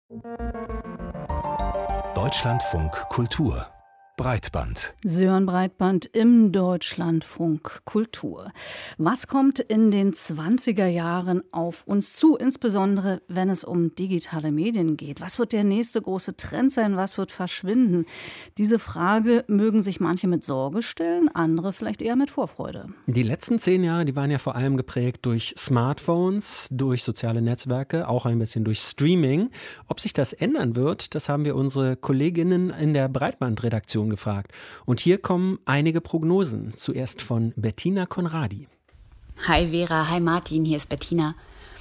Deutschlandfunk Kultur Breitband. Sören Breitband im Deutschlandfunk Kultur. Was kommt in den 20er Jahren auf uns zu, insbesondere wenn es um digitale Medien geht? Was wird der nächste große Trend sein? Was wird verschwinden? Diese Frage mögen sich manche mit Sorge stellen, andere vielleicht eher mit Vorfreude. Die letzten 10 Jahre, die waren ja vor allem geprägt durch Smartphones, durch soziale Netzwerke, auch ein bisschen durch Streaming. Ob sich das ändern wird, das haben wir unsere Kolleginnen in der Breitbandredaktion gefragt. Und hier kommen einige Prognosen. Zuerst von Bettina Conradi. Hi Vera, hi Martin, hier ist Bettina.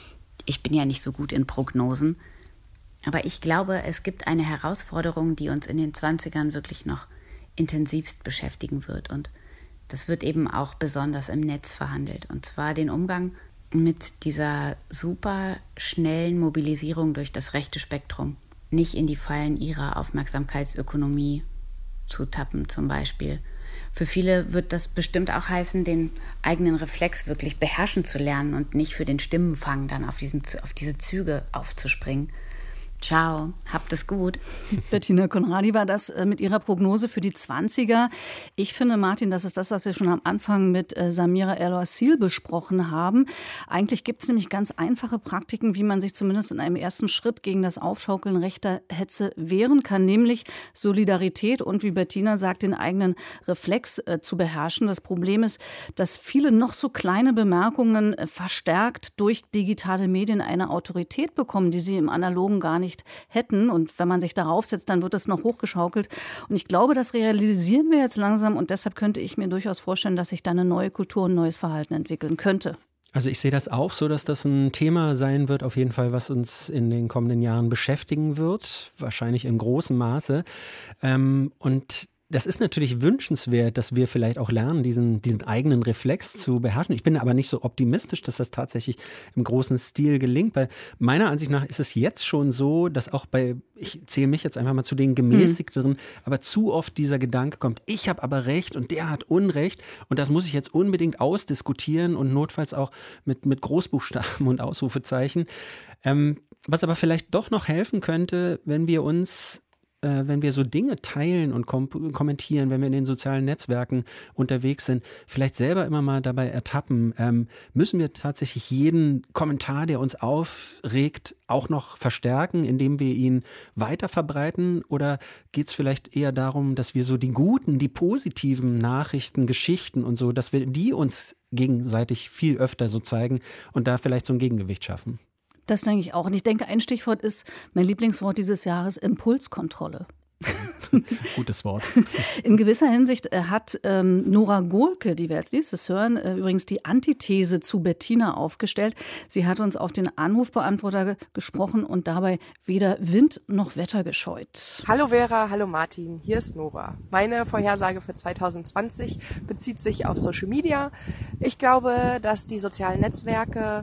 Ich bin ja nicht so gut in Prognosen, aber ich glaube, es gibt eine Herausforderung, die uns in den 20ern wirklich noch intensivst beschäftigen wird. Und das wird eben auch besonders im Netz verhandelt. Und zwar den Umgang mit dieser super schnellen Mobilisierung durch das rechte Spektrum. Nicht in die Fallen ihrer Aufmerksamkeitsökonomie zu tappen zum Beispiel. Für viele wird das bestimmt auch heißen, den eigenen Reflex wirklich beherrschen zu lernen und nicht für den Stimmenfang dann auf diese Züge aufzuspringen. Ciao, habt es gut. Bettina Conradi war das mit ihrer Prognose für die 20er. Ich finde, Martin, das ist das, was wir schon am Anfang mit Samira El-Wassil besprochen haben. Eigentlich gibt es nämlich ganz einfache Praktiken, wie man sich zumindest in einem ersten Schritt gegen das Aufschaukeln rechter Hetze wehren kann, nämlich Solidarität und, wie Bettina sagt, den eigenen Reflex zu beherrschen. Das Problem ist, dass viele noch so kleine Bemerkungen verstärkt durch digitale Medien eine Autorität bekommen, die sie im Analogen gar nicht hätten. Und wenn man sich darauf setzt, dann wird es noch hochgeschaukelt. Und ich glaube, das realisieren wir jetzt langsam. Und deshalb könnte ich mir durchaus vorstellen, dass sich da eine neue Kultur und ein neues Verhalten entwickeln könnte. Also ich sehe das auch so, dass das ein Thema sein wird, auf jeden Fall, was uns in den kommenden Jahren beschäftigen wird. Wahrscheinlich in großem Maße. Und das ist natürlich wünschenswert, dass wir vielleicht auch lernen, diesen eigenen Reflex zu beherrschen. Ich bin aber nicht so optimistisch, dass das tatsächlich im großen Stil gelingt, weil meiner Ansicht nach ist es jetzt schon so, dass auch ich zähle mich jetzt einfach mal zu den gemäßigteren, aber zu oft dieser Gedanke kommt, ich habe aber Recht und der hat Unrecht und das muss ich jetzt unbedingt ausdiskutieren und notfalls auch mit Großbuchstaben und Ausrufezeichen. Was aber vielleicht doch noch helfen könnte, wenn wir so Dinge teilen und kommentieren, wenn wir in den sozialen Netzwerken unterwegs sind, vielleicht selber immer mal dabei ertappen, müssen wir tatsächlich jeden Kommentar, der uns aufregt, auch noch verstärken, indem wir ihn weiter verbreiten? Oder geht es vielleicht eher darum, dass wir so die guten, die positiven Nachrichten, Geschichten und so, dass wir die uns gegenseitig viel öfter so zeigen und da vielleicht so ein Gegengewicht schaffen? Das denke ich auch. Und ich denke, ein Stichwort ist mein Lieblingswort dieses Jahres: Impulskontrolle. Gutes Wort. In gewisser Hinsicht hat Nora Gohlke, die wir als nächstes hören, übrigens die Antithese zu Bettina aufgestellt. Sie hat uns auf den Anrufbeantworter gesprochen und dabei weder Wind noch Wetter gescheut. Hallo Vera, hallo Martin, hier ist Nora. Meine Vorhersage für 2020 bezieht sich auf Social Media. Ich glaube, dass die sozialen Netzwerke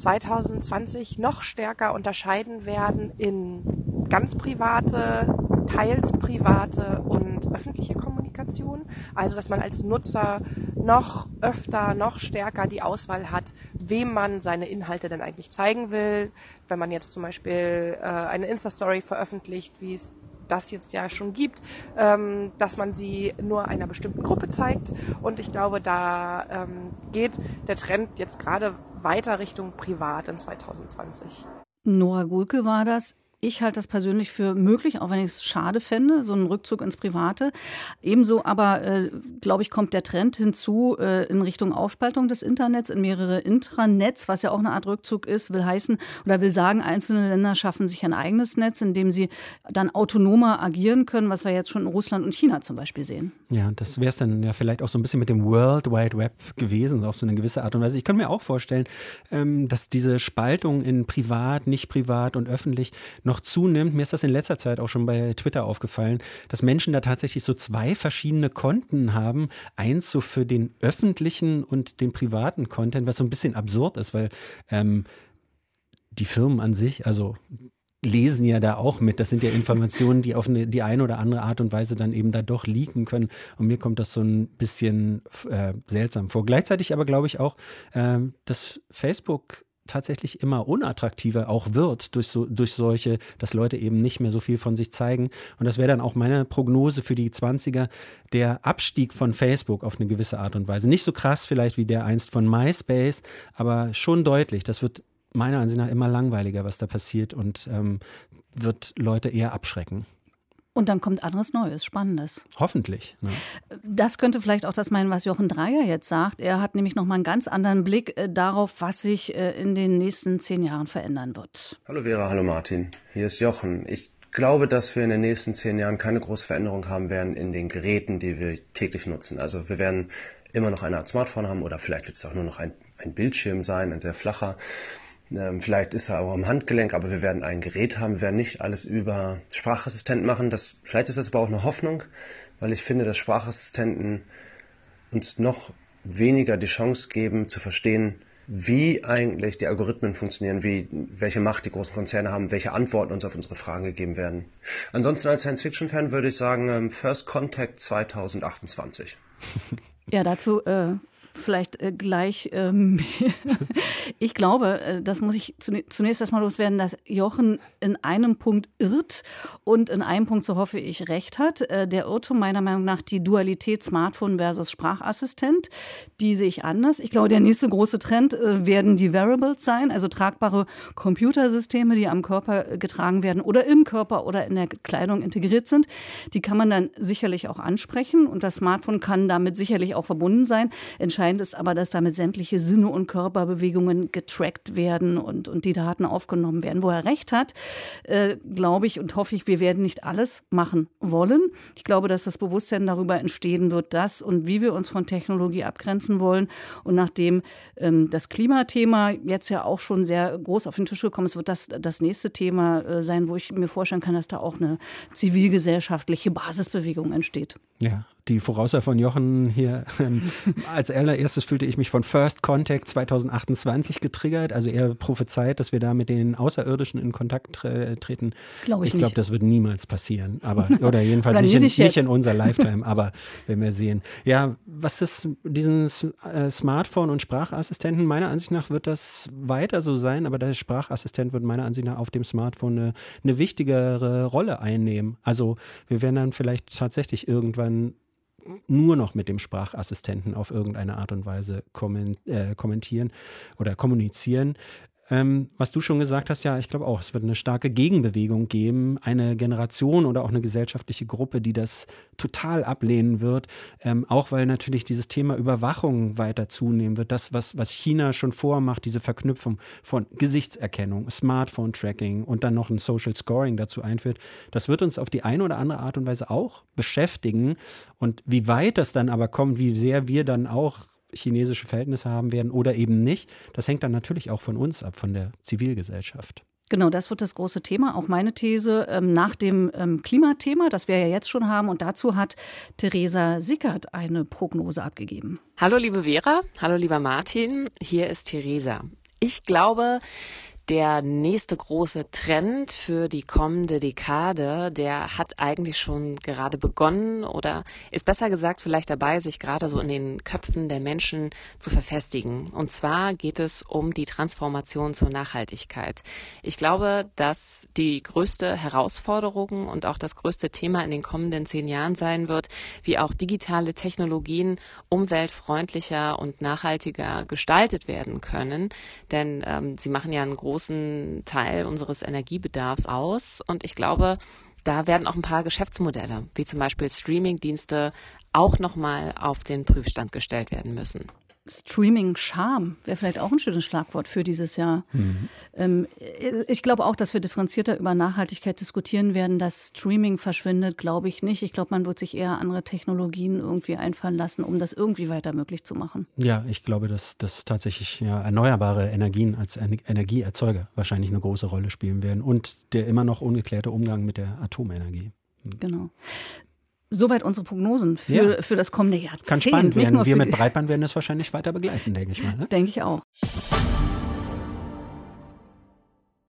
2020 noch stärker unterscheiden werden in ganz private, teils private und öffentliche Kommunikation. Also, dass man als Nutzer noch öfter, noch stärker die Auswahl hat, wem man seine Inhalte denn eigentlich zeigen will. Wenn man jetzt zum Beispiel eine Insta-Story veröffentlicht, wie es das jetzt ja schon gibt, dass man sie nur einer bestimmten Gruppe zeigt. Und ich glaube, da geht der Trend jetzt gerade weiter Richtung privat in 2020. Nora Gohlke war das. Ich halte das persönlich für möglich, auch wenn ich es schade fände, so einen Rückzug ins Private. Ebenso aber, glaube ich, kommt der Trend hinzu in Richtung Aufspaltung des Internets in mehrere Intranets, was ja auch eine Art Rückzug ist, will heißen oder will sagen, einzelne Länder schaffen sich ein eigenes Netz, in dem sie dann autonomer agieren können, was wir jetzt schon in Russland und China zum Beispiel sehen. Ja, und das wäre es dann ja vielleicht auch so ein bisschen mit dem World Wide Web gewesen, auf so eine gewisse Art und Weise. Ich kann mir auch vorstellen, dass diese Spaltung in privat, nicht privat und öffentlich noch zunimmt. Mir ist das in letzter Zeit auch schon bei Twitter aufgefallen, dass Menschen da tatsächlich so 2 verschiedene Konten haben. Eins so für den öffentlichen und den privaten Content, was so ein bisschen absurd ist, weil die Firmen an sich, also lesen ja da auch mit. Das sind ja Informationen, die auf die eine oder andere Art und Weise dann eben da doch leaken können. Und mir kommt das so ein bisschen seltsam vor. Gleichzeitig aber glaube ich auch, dass Facebook tatsächlich immer unattraktiver auch wird durch solche, dass Leute eben nicht mehr so viel von sich zeigen. Und das wäre dann auch meine Prognose für die 20er, der Abstieg von Facebook auf eine gewisse Art und Weise. Nicht so krass vielleicht wie der einst von MySpace, aber schon deutlich. Das wird meiner Ansicht nach immer langweiliger, was da passiert und wird Leute eher abschrecken. Und dann kommt anderes Neues, Spannendes. Hoffentlich. Ne? Das könnte vielleicht auch das meinen, was Jochen Dreier jetzt sagt. Er hat nämlich nochmal einen ganz anderen Blick darauf, was sich in den nächsten 10 Jahren verändern wird. Hallo Vera, hallo Martin. Hier ist Jochen. Ich glaube, dass wir in den nächsten 10 Jahren keine große Veränderung haben werden in den Geräten, die wir täglich nutzen. Also wir werden immer noch eine Art Smartphone haben oder vielleicht wird es auch nur noch ein Bildschirm sein, ein sehr flacher. Vielleicht ist er auch am Handgelenk, aber wir werden ein Gerät haben, wir werden nicht alles über Sprachassistenten machen. Vielleicht ist das aber auch eine Hoffnung, weil ich finde, dass Sprachassistenten uns noch weniger die Chance geben, zu verstehen, wie eigentlich die Algorithmen funktionieren, welche Macht die großen Konzerne haben, welche Antworten uns auf unsere Fragen gegeben werden. Ansonsten als Science-Fiction-Fan würde ich sagen, First Contact 2028. Ja, dazu vielleicht gleich. Ich glaube, das muss ich zunächst erstmal loswerden, dass Jochen in einem Punkt irrt und in einem Punkt, so hoffe ich, recht hat. Der Irrtum meiner Meinung nach die Dualität Smartphone versus Sprachassistent, die sehe ich anders. Ich glaube, der nächste große Trend werden die Wearables sein, also tragbare Computersysteme, die am Körper getragen werden oder im Körper oder in der Kleidung integriert sind. Die kann man dann sicherlich auch ansprechen und das Smartphone kann damit sicherlich auch verbunden sein. Entscheidend ist aber, dass damit sämtliche Sinne und Körperbewegungen getrackt werden und die Daten aufgenommen werden. Wo er recht hat, glaube ich und hoffe ich, wir werden nicht alles machen wollen. Ich glaube, dass das Bewusstsein darüber entstehen wird, dass und wie wir uns von Technologie abgrenzen wollen. Und nachdem das Klimathema jetzt ja auch schon sehr groß auf den Tisch gekommen ist, wird das nächste Thema sein, wo ich mir vorstellen kann, dass da auch eine zivilgesellschaftliche Basisbewegung entsteht. Ja, die Voraussage von Jochen hier, als allererstes fühlte ich mich von First Contact 2028 getriggert. Also er prophezeit, dass wir da mit den Außerirdischen in Kontakt treten. Ich glaube, das wird niemals passieren. Oder jedenfalls oder nicht in unser Lifetime, aber werden wir sehen. Ja, was ist diesen Smartphone und Sprachassistenten? Meiner Ansicht nach wird das weiter so sein, aber der Sprachassistent wird meiner Ansicht nach auf dem Smartphone eine wichtigere Rolle einnehmen. Also wir werden dann vielleicht tatsächlich irgendwann nur noch mit dem Sprachassistenten auf irgendeine Art und Weise kommentieren oder kommunizieren. Was du schon gesagt hast, ja, ich glaube auch, es wird eine starke Gegenbewegung geben, eine Generation oder auch eine gesellschaftliche Gruppe, die das total ablehnen wird, auch weil natürlich dieses Thema Überwachung weiter zunehmen wird. Das, was China schon vormacht, diese Verknüpfung von Gesichtserkennung, Smartphone-Tracking und dann noch ein Social Scoring dazu einführt, das wird uns auf die eine oder andere Art und Weise auch beschäftigen. Und wie weit das dann aber kommt, wie sehr wir dann auch chinesische Verhältnisse haben werden oder eben nicht, das hängt dann natürlich auch von uns ab, von der Zivilgesellschaft. Genau, das wird das große Thema. Auch meine These nach dem Klimathema, das wir ja jetzt schon haben. Und dazu hat Theresa Sickert eine Prognose abgegeben. Hallo liebe Vera, hallo lieber Martin, hier ist Theresa. Ich glaube, der nächste große Trend für die kommende Dekade, der hat eigentlich schon gerade begonnen oder ist besser gesagt vielleicht dabei, sich gerade so in den Köpfen der Menschen zu verfestigen. Und zwar geht es um die Transformation zur Nachhaltigkeit. Ich glaube, dass die größte Herausforderung und auch das größte Thema in den kommenden 10 Jahren sein wird, wie auch digitale Technologien umweltfreundlicher und nachhaltiger gestaltet werden können. Denn sie machen ja einen großen Teil unseres Energiebedarfs aus und ich glaube, da werden auch ein paar Geschäftsmodelle, wie zum Beispiel Streaming-Dienste, auch nochmal auf den Prüfstand gestellt werden müssen. Streaming-Charme wäre vielleicht auch ein schönes Schlagwort für dieses Jahr. Ich glaube auch, dass wir differenzierter über Nachhaltigkeit diskutieren werden. Dass Streaming verschwindet, glaube ich nicht. Ich glaube, man wird sich eher andere Technologien irgendwie einfallen lassen, um das irgendwie weiter möglich zu machen. Ja, ich glaube, dass tatsächlich erneuerbare Energien als Energieerzeuger wahrscheinlich eine große Rolle spielen werden und der immer noch ungeklärte Umgang mit der Atomenergie. Genau. Soweit unsere Prognosen für das kommende Jahrzehnt. Kann spannend werden. Wir mit Breitband werden das wahrscheinlich weiter begleiten, denke ich mal. Ne? Denke ich auch.